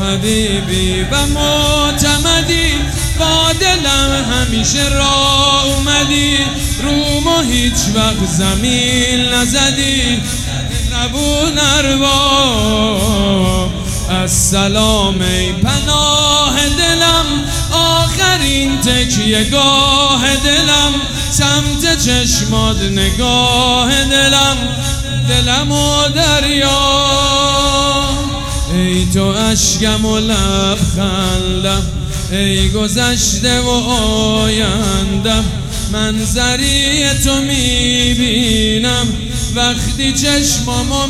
حبیبی و معتمدی، با دلم همیشه راه اومدی، رومو هیچ وقت زمین نزدی، نبون اروا. السلام ای پناه دلم، آخرین تکیه گاه دلم، سمت چشمات نگاه دلم، دلم و دریا. ای تو اشکم و لبخندم، ای گذشته و آیندم، منظری تو میبینم وقتی چشمامو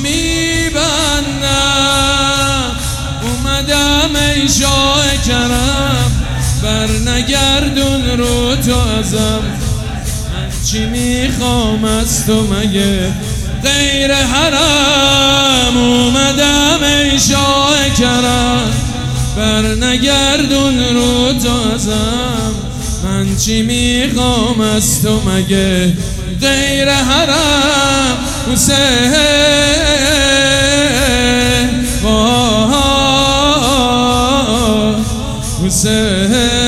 میبندم. اومدم ای شاه کرم، بر نگردون رو تو ازم، من چی میخوام از تو مگه غیر حرم. اومدم ای شاه کرم، بر نگردون رو تو ازم، من چی میخوام از تو مگه غیر حرم. حسین حسین